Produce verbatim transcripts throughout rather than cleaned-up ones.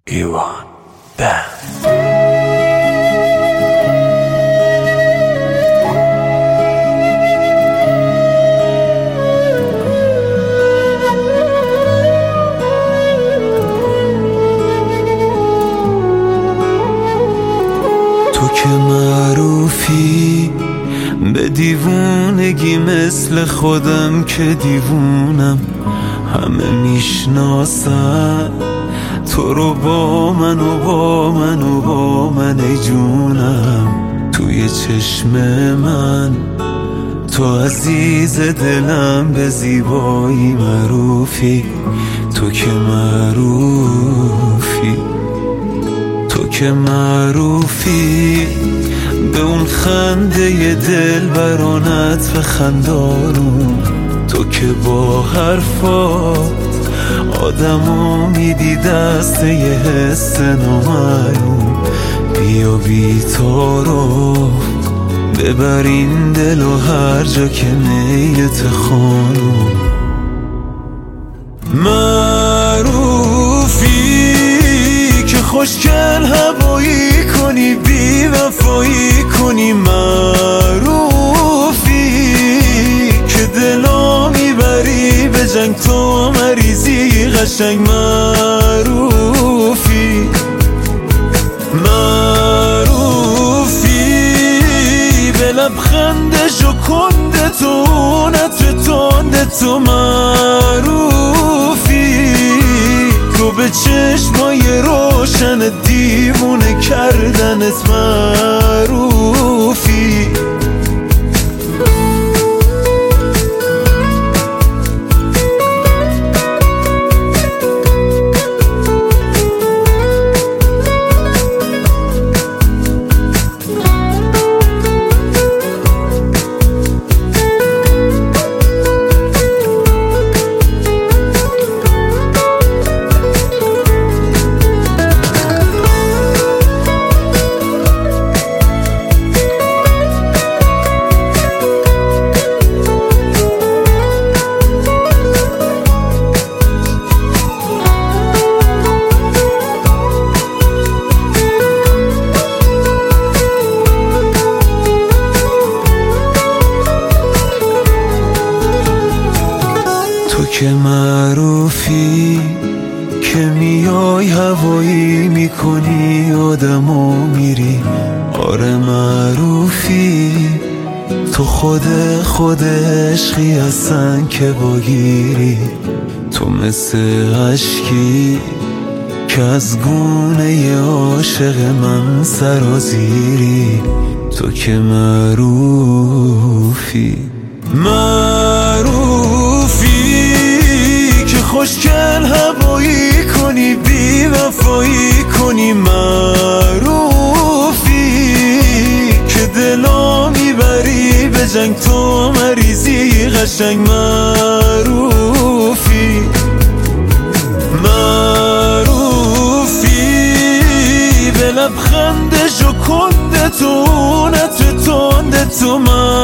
ایوان بند. تو که معروفی به دیوونگی مثل خودم که دیوونم، همه میشناسن تو رو با من و با من و با من ای جونم. توی چشم من تو عزیز دلم، به زیبایی معروفی. تو که معروفی تو که معروفی به اون خنده دل برانت و خندانون. تو که با حرفات آدمو میدی دست یه حس نامعلوم. بیا بی تعارف ببر این دل و هر جا که میلت خانم. معروفی که خوشگل هوایی کنی، بی وفایی کنی. معروفی که دلا میبری به جنگ، تو مریضی قشنگ. معروفی معروفی به لبخند ژوکنده تو، نت تنده تو. معروفی تو به چشمای روشن دیوونه کردنت. معروفی که معروفی که میای هوایی میکنی آدمو میری. آره معروفی تو خود خود عشقی هستن که باگیری. تو مثل عشقی که از گونه عاشق من سرازیری. تو که معروفی معروفی خوشگل هوایی کنی، بی وفایی کنی. معروفی که دلا میبری به جنگ، تو مریضی قشنگ. معروفی معروفی به لبخند ژوکنده تو، نت تنده تو.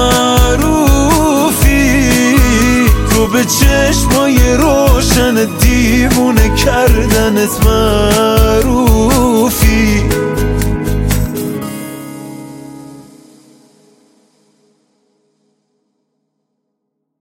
معروفی تو به چشمای روشن دیوونه کردنت. معروفی